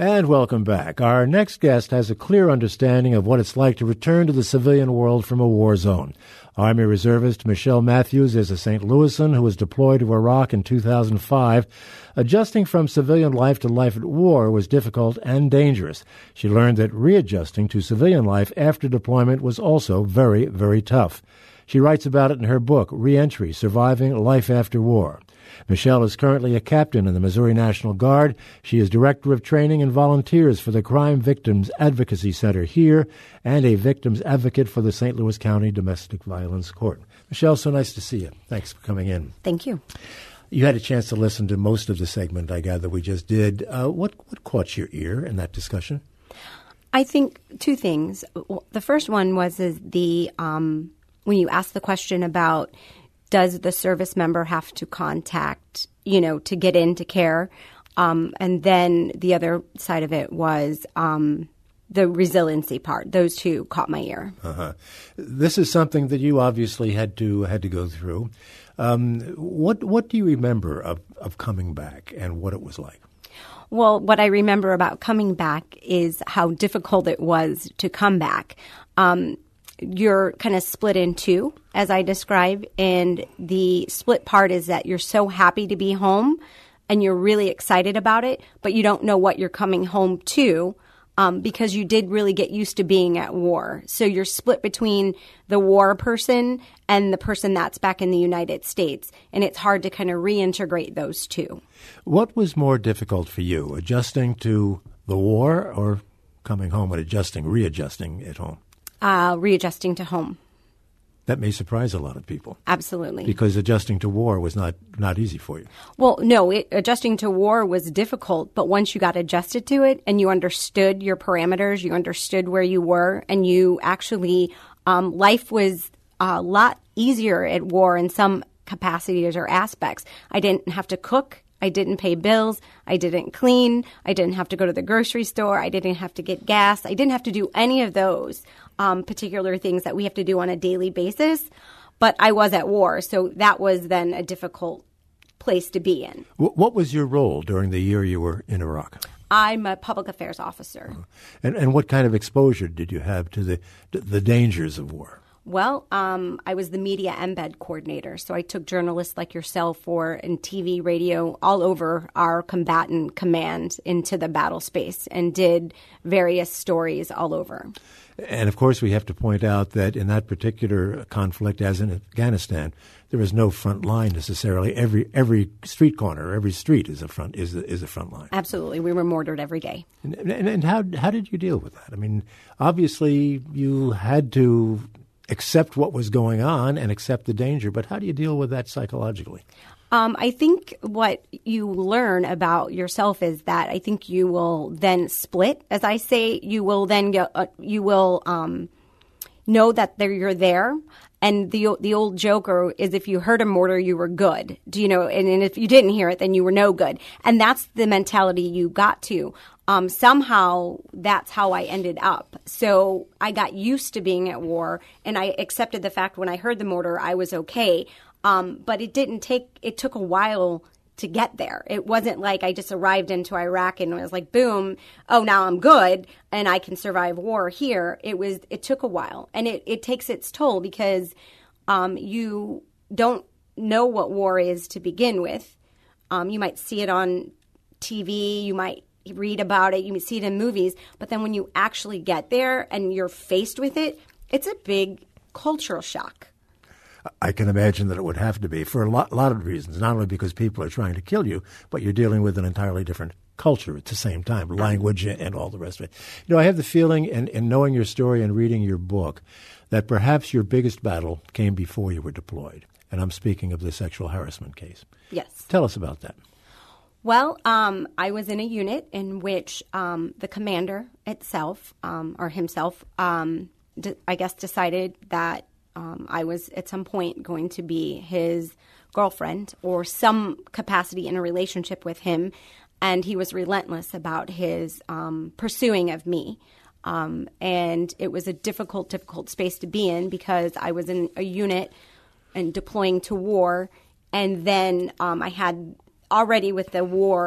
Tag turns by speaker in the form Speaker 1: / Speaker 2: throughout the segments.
Speaker 1: And welcome back. Our next guest has a clear understanding of what it's like to return to the civilian world from a war zone. Army Reservist Michelle Matthews is a St. Louisan who was deployed to Iraq in 2005. Adjusting from civilian life to life at war was difficult and dangerous. She learned that readjusting to civilian life after deployment was also very, very tough. She writes about it in her book, Reentry: Surviving Life After War. Michelle is currently a captain in the Missouri National Guard. She is director of training and volunteers for the Crime Victims Advocacy Center here and a victims advocate for the St. Louis County Domestic Violence Court. Michelle, so nice to see you. Thanks for coming in.
Speaker 2: Thank you.
Speaker 1: You had a chance to listen to most of the segment, I gather, we just did. What caught your ear in that discussion?
Speaker 2: I think two things. The first one was when you asked the question about does the service member have to contact, to get into care? And then the other side of it was the resiliency part. Those two caught my ear.
Speaker 1: Uh-huh. This is something that you obviously had to go through. What do you remember of coming back and what it was like?
Speaker 2: Well, what I remember about coming back is how difficult it was to come back. You're kind of split in two, as I described, and the split part is that you're so happy to be home and you're really excited about it, but you don't know what you're coming home to because you did really get used to being at war. So you're split between the war person and the person that's back in the United States, and it's hard to kind of reintegrate those two.
Speaker 1: What was more difficult for you, adjusting to the war or coming home and readjusting at home?
Speaker 2: Readjusting to home.
Speaker 1: That may surprise a lot of people.
Speaker 2: Absolutely.
Speaker 1: Because adjusting to war was not easy for you.
Speaker 2: Well, no, adjusting to war was difficult, but once you got adjusted to it and you understood your parameters, you understood where you were, and you actually, life was a lot easier at war in some capacities or aspects. I didn't have to cook. I didn't pay bills. I didn't clean. I didn't have to go to the grocery store. I didn't have to get gas. I didn't have to do any of those particular things that we have to do on a daily basis. But I was at war, so that was then a difficult place to be in.
Speaker 1: What was your role during the year you were in Iraq?
Speaker 2: I'm a public affairs officer.
Speaker 1: And what kind of exposure did you have to the dangers of war?
Speaker 2: Well, I was the media embed coordinator, so I took journalists like yourself and TV, radio, all over our combatant command into the battle space and did various stories all over.
Speaker 1: And, of course, we have to point out that in that particular conflict, as in Afghanistan, there is no front line necessarily. Every street corner, every street is a front line.
Speaker 2: Absolutely. We were mortared every day.
Speaker 1: And how did you deal with that? I mean, obviously you had to accept what was going on and accept the danger, but how do you deal with that psychologically?
Speaker 2: I think what you learn about yourself is that I think you will then split. As I say, you will then know that you're there. And the old joke is if you heard a mortar, you were good. Do you know? And if you didn't hear it, then you were no good. And that's the mentality you got to. Somehow that's how I ended up. So I got used to being at war, and I accepted the fact when I heard the mortar, I was okay. But it took a while to get there. It wasn't like I just arrived into Iraq and was like, boom, oh, now I'm good and I can survive war here. It took a while, and it takes its toll because you don't know what war is to begin with. You might see it on TV, you might read about it, you might see it in movies, but then when you actually get there and you're faced with it, it's a big cultural shock.
Speaker 1: I can imagine that it would have to be for a lot of reasons, not only because people are trying to kill you, but you're dealing with an entirely different culture at the same time, language and all the rest of it. You know, I have the feeling, in knowing your story and reading your book, that perhaps your biggest battle came before you were deployed. And I'm speaking of the sexual harassment case.
Speaker 2: Yes.
Speaker 1: Tell us about that.
Speaker 2: Well, I was in a unit in which the commander itself, or himself, I guess decided that I was at some point going to be his girlfriend or some capacity in a relationship with him, and he was relentless about his pursuing of me. And it was a difficult space to be in because I was in a unit and deploying to war, and then I had already with the war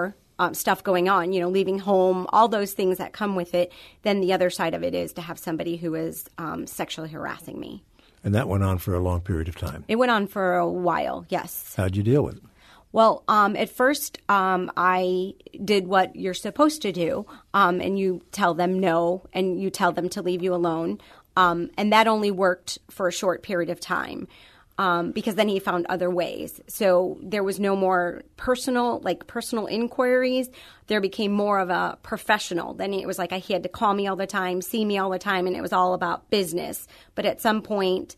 Speaker 2: stuff going on, leaving home, all those things that come with it, then the other side of it is to have somebody who is sexually harassing me.
Speaker 1: And that went on for a long period of time.
Speaker 2: It went on for a while, yes.
Speaker 1: How'd you deal with it?
Speaker 2: Well, at first, I did what you're supposed to do, and you tell them no, and you tell them to leave you alone. And that only worked for a short period of time. Because then he found other ways. So there was no more personal inquiries. There became more of a professional. Then it was like he had to call me all the time, see me all the time, and it was all about business. But at some point,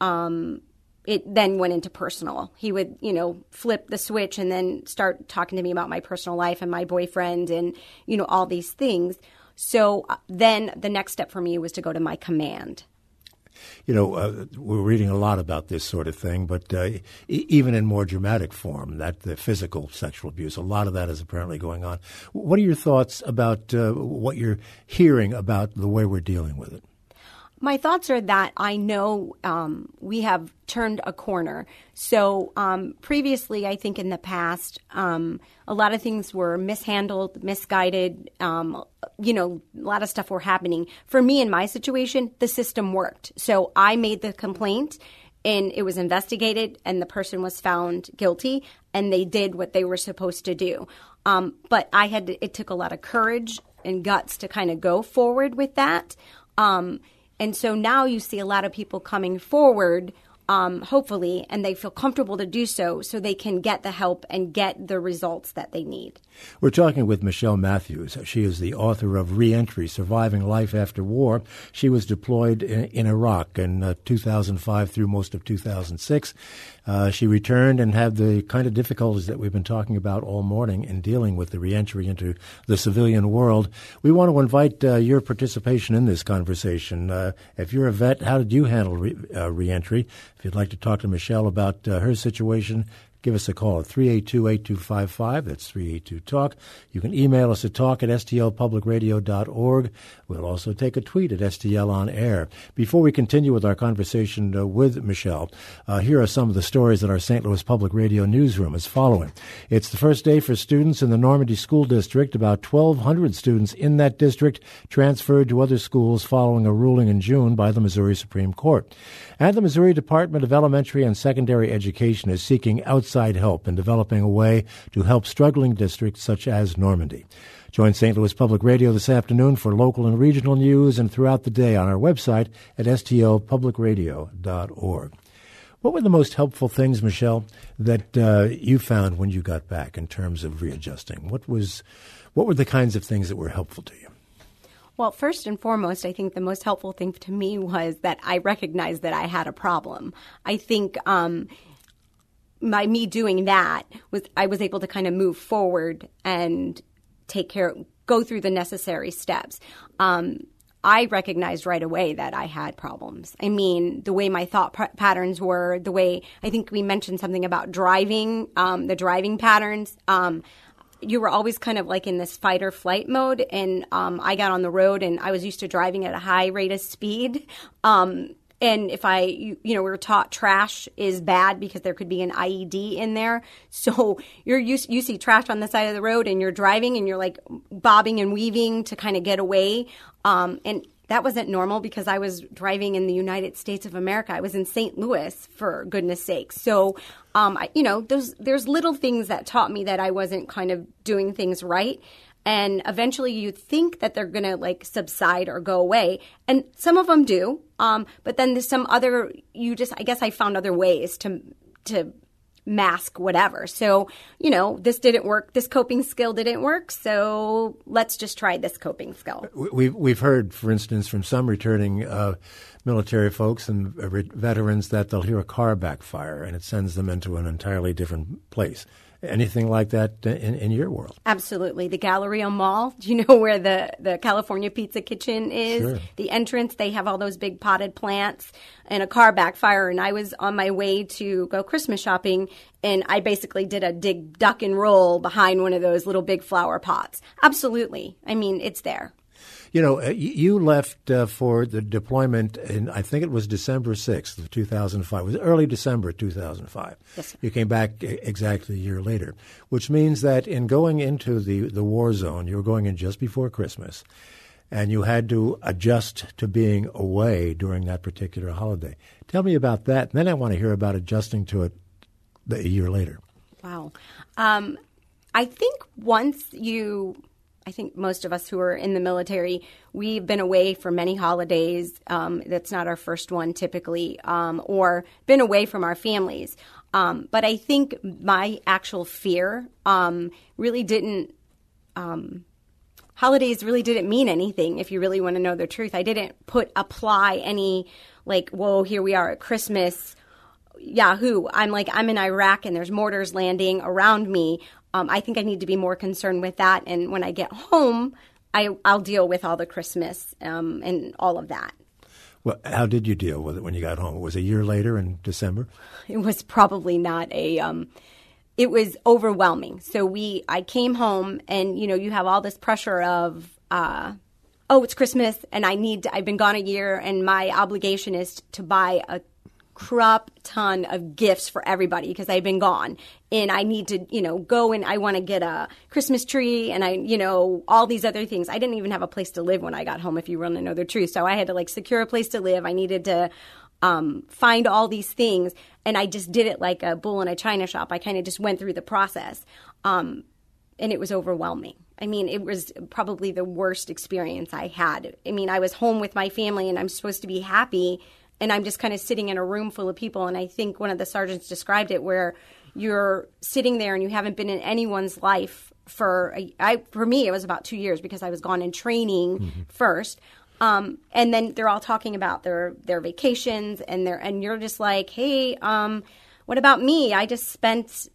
Speaker 2: it then went into personal. He would, flip the switch and then start talking to me about my personal life and my boyfriend and, all these things. So then the next step for me was to go to my command.
Speaker 1: We're reading a lot about this sort of thing, but even in more dramatic form, that the physical sexual abuse, a lot of that is apparently going on. What are your thoughts about what you're hearing about the way we're dealing with it?
Speaker 2: My thoughts are that I know we have turned a corner. So previously, I think in the past, a lot of things were mishandled, misguided. A lot of stuff were happening. For me, in my situation, the system worked. So I made the complaint, and it was investigated, and the person was found guilty, and they did what they were supposed to do. But it took a lot of courage and guts to kind of go forward with that. And so now you see a lot of people coming forward, hopefully, and they feel comfortable to do so they can get the help and get the results that they need.
Speaker 1: We're talking with Michelle Matthews. She is the author of Reentry, Surviving Life After War. She was deployed in Iraq in 2005 through most of 2006. She returned and had the kind of difficulties that we've been talking about all morning in dealing with the reentry into the civilian world. We want to invite your participation in this conversation. If you're a vet, how did you handle reentry? If you'd like to talk to Michelle about her situation, give us a call at 382-8255. That's 382-TALK. You can email us at talk@stlpublicradio.org. We'll also take a tweet at STL on air. Before we continue with our conversation with Michelle, here are some of the stories that our St. Louis Public Radio newsroom is following. It's the first day for students in the Normandy School District. About 1,200 students in that district transferred to other schools following a ruling in June by the Missouri Supreme Court. And the Missouri Department of Elementary and Secondary Education is seeking outside help in developing a way to help struggling districts such as Normandy. Join St. Louis Public Radio this afternoon for local and regional news and throughout the day on our website at stlpublicradio.org. What were the most helpful things, Michelle, that you found when you got back in terms of readjusting? What were the kinds of things that were helpful to you?
Speaker 2: Well, first and foremost, I think the most helpful thing to me was that I recognized that I had a problem. I think by me doing that, I was able to kind of move forward and go through the necessary steps. I recognized right away that I had problems. I mean, the way my thought patterns were, the way I think we mentioned something about driving, the driving patterns. You were always kind of like in this fight or flight mode, and I got on the road, and I was used to driving at a high rate of speed. And if we were taught trash is bad because there could be an IED in there. So you see trash on the side of the road, and you're driving, and you're like bobbing and weaving to kind of get away. And that wasn't normal because I was driving in the United States of America. I was in St. Louis, for goodness sake. So, there's little things that taught me that I wasn't kind of doing things right. And eventually you think that they're going to like subside or go away. And some of them do. But then there's some other, I guess I found other ways to mask whatever. So, this didn't work. This coping skill didn't work. So let's just try this coping skill.
Speaker 1: We've heard, for instance, from some returning military folks and veterans that they'll hear a car backfire and it sends them into an entirely different place. Anything like that in your world? Absolutely.
Speaker 2: The Galleria Mall, do you know where the California Pizza Kitchen is?
Speaker 1: Sure.
Speaker 2: The entrance, they have all those big potted plants and a car backfire. And I was on my way to go Christmas shopping, and I basically did a duck and roll behind one of those little big flower pots. Absolutely. I mean, it's there.
Speaker 1: You left for the deployment in, I think it was December 6th of 2005. It was early December 2005.
Speaker 2: Yes, sir.
Speaker 1: You came back exactly a year later, which means that in going into the war zone, you were going in just before Christmas, and you had to adjust to being away during that particular holiday. Tell me about that, and then I want to hear about adjusting to it a year later.
Speaker 2: Wow. I think I think most of us who are in the military, we've been away for many holidays. That's not our first one typically, or been away from our families. But I think my actual fear really didn't holidays really didn't mean anything, if you really want to know the truth. I didn't apply any, like, whoa, here we are at Christmas, Yahoo. I'm in Iraq and there's mortars landing around me. I think I need to be more concerned with that. And when I get home, I'll deal with all the Christmas and all of that.
Speaker 1: Well, how did you deal with it when you got home? It was a year later in December?
Speaker 2: It was probably not it was overwhelming. So I came home and, you have all this pressure of, it's Christmas and I've been gone a year and my obligation is to buy a crap ton of gifts for everybody because I've been gone. And I need to, go and I want to get a Christmas tree and all these other things. I didn't even have a place to live when I got home, if you want to know the truth. So I had to secure a place to live. I needed to find all these things. And I just did it like a bull in a china shop. I kind of just went through the process. And it was overwhelming. I mean, it was probably the worst experience I had. I mean, I was home with my family and I'm supposed to be happy. And I'm just kind of sitting in a room full of people. And I think one of the sergeants described it where you're sitting there and you haven't been in anyone's life for me, it was about 2 years because I was gone in training first. And then they're all talking about their vacations and you're just like, hey, what about me? I just spent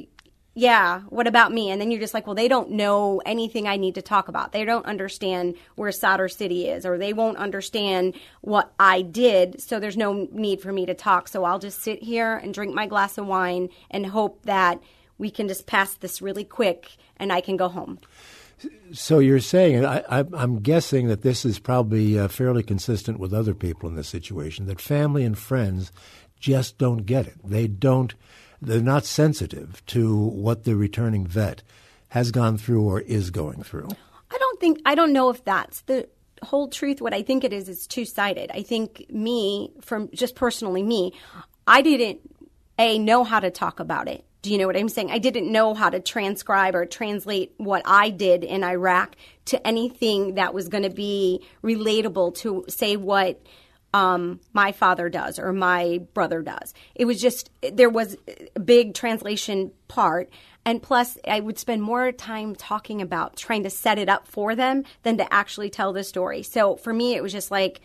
Speaker 2: what about me? And then you're just like, well, they don't know anything I need to talk about. They don't understand where Sadr City is, or they won't understand what I did. So there's no need for me to talk. So I'll just sit here and drink my glass of wine and hope that we can just pass this really quick and I can go home.
Speaker 1: So you're saying, I'm guessing that this is probably fairly consistent with other people in this situation, that family and friends just don't get it. They're not sensitive to what the returning vet has gone through or is going through.
Speaker 2: I don't know if that's the whole truth. What I think it is two-sided. I think just personally me, I didn't, know how to talk about it. Do you know what I'm saying? I didn't know how to transcribe or translate what I did in Iraq to anything that was going to be relatable to, say, what my father does or my brother does. It was just, there was a big translation part. And plus, I would spend more time talking about trying to set it up for them than to actually tell the story. So for me, it was just like,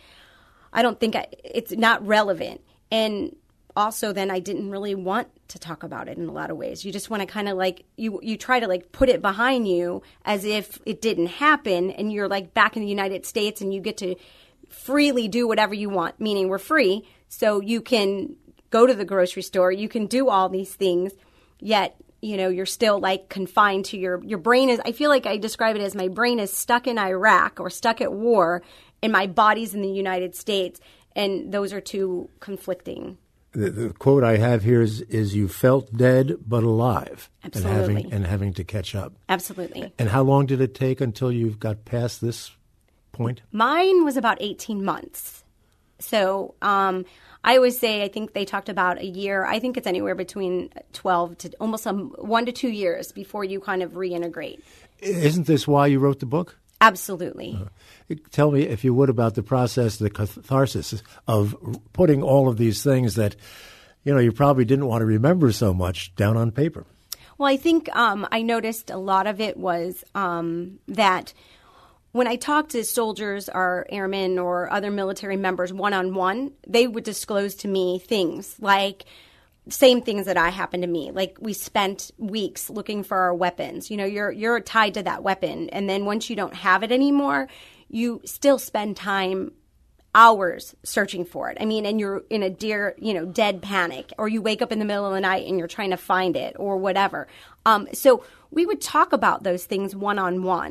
Speaker 2: it's not relevant. And also, then I didn't really want to talk about it in a lot of ways. You just want to kind of you try to put it behind you as if it didn't happen, and you're back in the United States and you get to freely do whatever you want, meaning we're free. So you can go to the grocery store, you can do all these things, yet, you're still confined to your brain is, I feel like I describe it as my brain is stuck in Iraq or stuck at war and my body's in the United States. And those are two conflicting.
Speaker 1: The quote I have here is you felt dead but alive.
Speaker 2: Absolutely.
Speaker 1: And having to catch up.
Speaker 2: Absolutely.
Speaker 1: And how long did it take until you got past this point?
Speaker 2: Mine was about 18 months. So I always say I think they talked about a year. I think it's anywhere between 12 to almost 1 to 2 years before you kind of reintegrate.
Speaker 1: Isn't this why you wrote the book?
Speaker 2: Absolutely.
Speaker 1: Tell me, if you would, about the process, the catharsis of putting all of these things that, you probably didn't want to remember so much down on paper.
Speaker 2: Well, I think I noticed a lot of it was that when I talked to soldiers or airmen or other military members one-on-one, they would disclose to me things like same things that happened to me. We spent weeks looking for our weapons. You're tied to that weapon. And then once you don't have it anymore, you still spend time, hours searching for it. I mean, and you're in a dead panic, or you wake up in the middle of the night and you're trying to find it or whatever. So we would talk about those things one-on-one.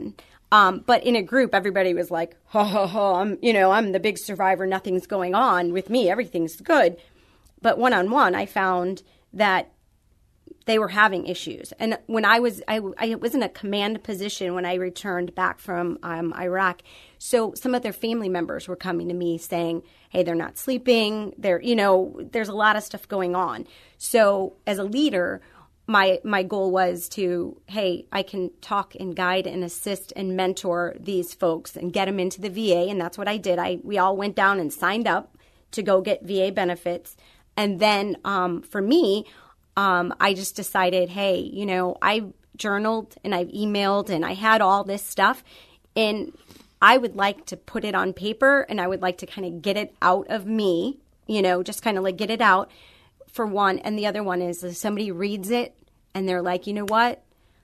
Speaker 2: But in a group, everybody was like, ha, ha, ha, I'm the big survivor. Nothing's going on with me. Everything's good. But one-on-one, I found that they were having issues. And when I was in a command position when I returned back from Iraq. So some of their family members were coming to me saying, hey, they're not sleeping. There's a lot of stuff going on. So as a leader, my goal was to, hey, I can talk and guide and assist and mentor these folks and get them into the VA. And that's what I did. We all went down and signed up to go get VA benefits. And then for me, I just decided, hey, I journaled and I've emailed and I had all this stuff. And I would like to put it on paper and I would like to kind of get it out of me, just kind of like get it out for one. And the other one is if somebody reads it and they're like, you know what?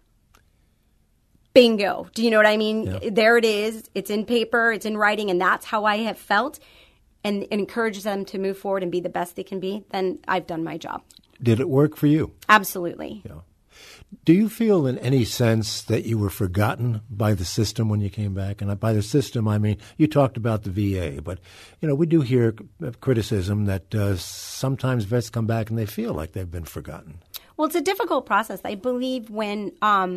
Speaker 2: Bingo. Do you know what I mean? Yeah. There it is. It's in paper. It's in writing. And that's how I have felt. And encourage them to move forward and be the best they can be. Then I've done my job.
Speaker 1: Did it work for you?
Speaker 2: Absolutely.
Speaker 1: Yeah. Do you feel in any sense that you were forgotten by the system when you came back? And by the system, I mean, you talked about the VA, but, we do hear criticism that sometimes vets come back and they feel like they've been forgotten.
Speaker 2: Well, it's a difficult process. I believe when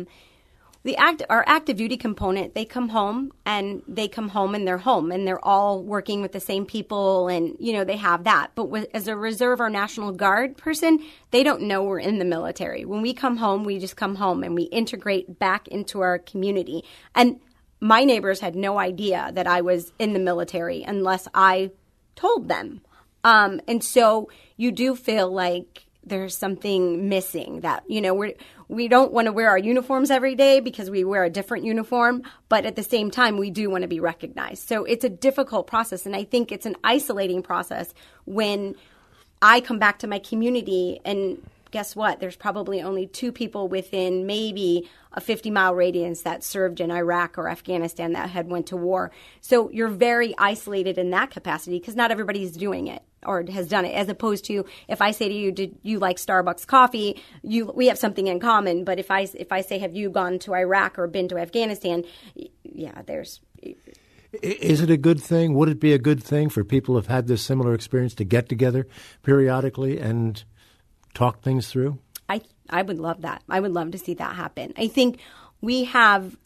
Speaker 2: our active duty component, they come home and they're home and they're all working with the same people and, they have that. But as a reserve or National Guard person, they don't know we're in the military. When we come home, we just come home and we integrate back into our community. And my neighbors had no idea that I was in the military unless I told them. And so you do feel like there's something missing that, we don't want to wear our uniforms every day because we wear a different uniform, but at the same time, we do want to be recognized. So it's a difficult process, and I think it's an isolating process when I come back to my community and guess what? There's probably only 2 people within maybe a 50-mile radius that served in Iraq or Afghanistan that had went to war. So you're very isolated in that capacity because not everybody's doing it or has done it, as opposed to if I say to you, did you like Starbucks coffee? We have something in common. But if I say, have you gone to Iraq or been to Afghanistan? Yeah, there's...
Speaker 1: Is it a good thing? Would it be a good thing for people who have had this similar experience to get together periodically and talk things through?
Speaker 2: I would love that. I would love to see that happen. I think we have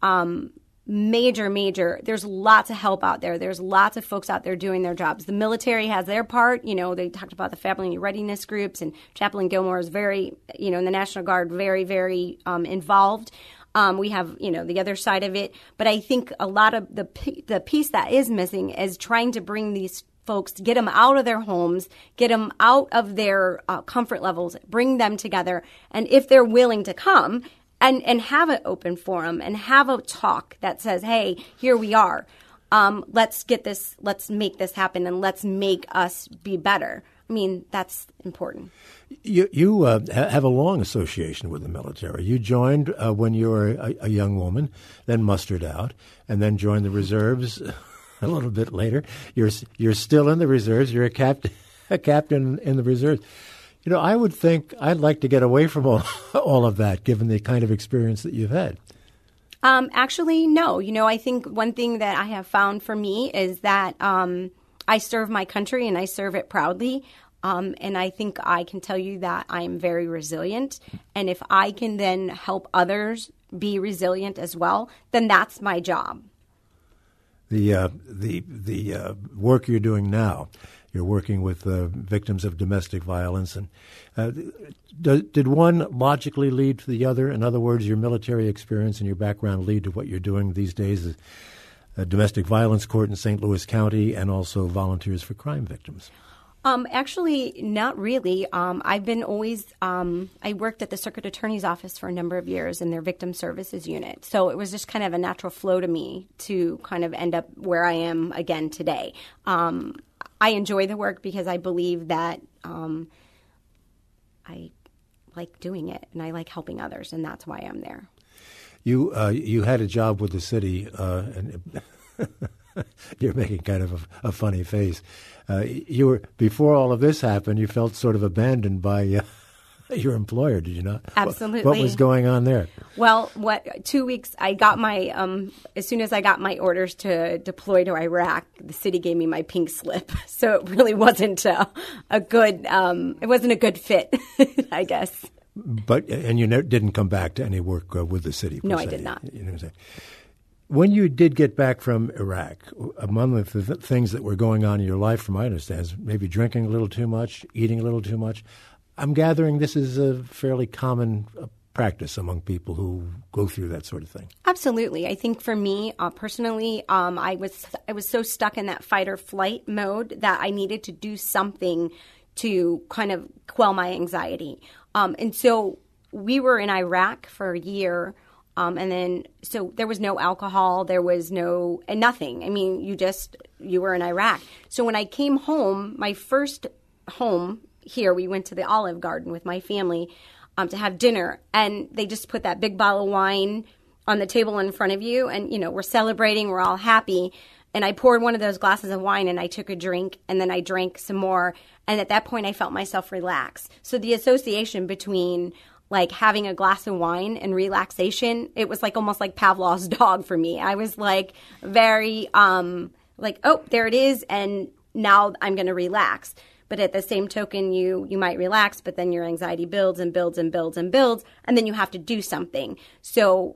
Speaker 2: major, there's lots of help out there. There's lots of folks out there doing their jobs. The military has their part. They talked about the family readiness groups, and Chaplain Gilmore is very, in the National Guard, very, very involved. We have, the other side of it. But I think a lot of the piece that is missing is trying to bring these folks, get them out of their homes, get them out of their comfort levels, bring them together. And if they're willing to come and have an open forum and have a talk that says, hey, here we are. Let's make this happen and let's make us be better. I mean, that's important.
Speaker 1: You have a long association with the military. You joined when you were a young woman, then mustered out, and then joined the reserves a little bit later. You're still in the reserves. You're a captain in the reserves. I would think I'd like to get away from all of that, given the kind of experience that you've had.
Speaker 2: Actually, no. I think one thing that I have found for me is that I serve my country and I serve it proudly. And I think I can tell you that I am very resilient. And if I can then help others be resilient as well, then that's my job.
Speaker 1: The work you're doing now, you're working with victims of domestic violence, and did one logically lead to the other? In other words, your military experience and your background lead to what you're doing these days, a domestic violence court in St. Louis County, and also Volunteers for Crime Victims.
Speaker 2: Actually, not really. I've been always, I worked at the Circuit Attorney's Office for a number of years in their Victim Services Unit. So it was just kind of a natural flow to me to kind of end up where I am again today. I enjoy the work because I believe that I like doing it and I like helping others, and that's why I'm there.
Speaker 1: You had a job with the city, and you're making kind of a funny face. You were, before all of this happened, you felt sort of abandoned by your employer, did you not?
Speaker 2: Absolutely.
Speaker 1: What was going on there?
Speaker 2: Well, 2 weeks, I got my, as soon as I got my orders to deploy to Iraq, the city gave me my pink slip. So it really wasn't a good, it wasn't a good fit, I guess.
Speaker 1: And you didn't come back to any work with the city?
Speaker 2: No, I did not.
Speaker 1: You know what I'm saying? When you did get back from Iraq, among the things that were going on in your life, from my understanding, is maybe drinking a little too much, eating a little too much. I'm gathering this is a fairly common practice among people who go through that sort of thing.
Speaker 2: Absolutely. I think for me, personally, I was so stuck in that fight or flight mode that I needed to do something to kind of quell my anxiety. And so we were in Iraq for a year. And then, so there was no alcohol, there was nothing. I mean, you were in Iraq. So when I came home, my first home here, we went to the Olive Garden with my family to have dinner. And they just put that big bottle of wine on the table in front of you. And, we're celebrating, we're all happy. And I poured one of those glasses of wine and I took a drink and then I drank some more. And at that point, I felt myself relax. So the association between like having a glass of wine and relaxation, it was like almost like Pavlov's dog for me. I was like very like, oh, there it is, and now I'm going to relax. But at the same token, you might relax, but then your anxiety builds and builds and builds and builds, and then you have to do something. So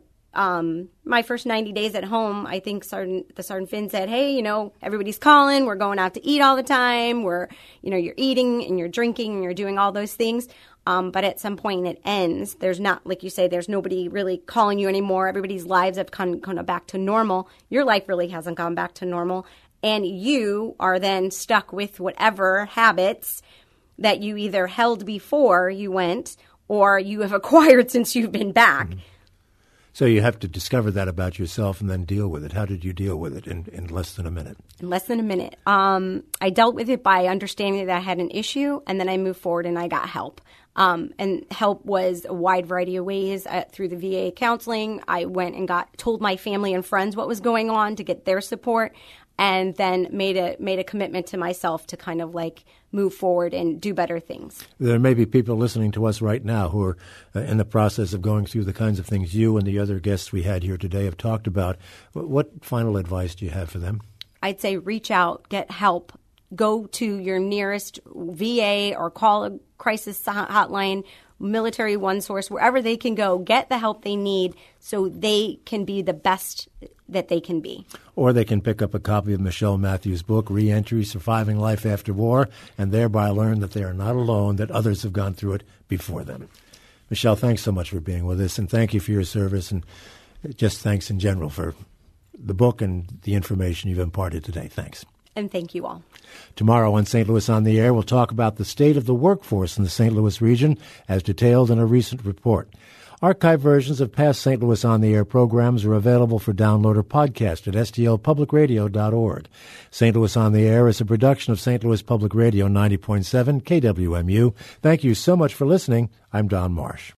Speaker 2: my first 90 days at home, I think the Sergeant Finn said, hey, everybody's calling. We're going out to eat all the time. You're eating and you're drinking and you're doing all those things. But at some point it ends. There's not, like you say, there's nobody really calling you anymore. Everybody's lives have kind of back to normal. Your life really hasn't gone back to normal. And you are then stuck with whatever habits that you either held before you went or you have acquired since you've been back. Mm-hmm.
Speaker 1: So you have to discover that about yourself and then deal with it. How did you deal with it in less than a minute?
Speaker 2: In less than a minute. I dealt with it by understanding that I had an issue, and then I moved forward and I got help. And help was a wide variety of ways. Through the VA counseling, I went and told my family and friends what was going on to get their support, and then made a commitment to myself to kind of like move forward and do better things. There
Speaker 1: may be people listening to us right now who are in the process of going through the kinds of things you and the other guests we had here today have talked about. What final advice do you have for them?
Speaker 2: I'd say reach out, get help. Go to your nearest VA or call a crisis hotline, Military One Source, wherever they can go. Get the help they need so they can be the best that they can be.
Speaker 1: Or they can pick up a copy of Michelle Matthews' book, Re-Entry, Surviving Life After War, and thereby learn that they are not alone, that others have gone through it before them. Michelle, thanks so much for being with us, and thank you for your service, and just thanks in general for the book and the information you've imparted today. Thanks.
Speaker 2: And thank you all.
Speaker 1: Tomorrow on St. Louis on the Air, we'll talk about the state of the workforce in the St. Louis region as detailed in a recent report. Archived versions of past St. Louis on the Air programs are available for download or podcast at stlpublicradio.org. St. Louis on the Air is a production of St. Louis Public Radio 90.7 KWMU. Thank you so much for listening. I'm Don Marsh.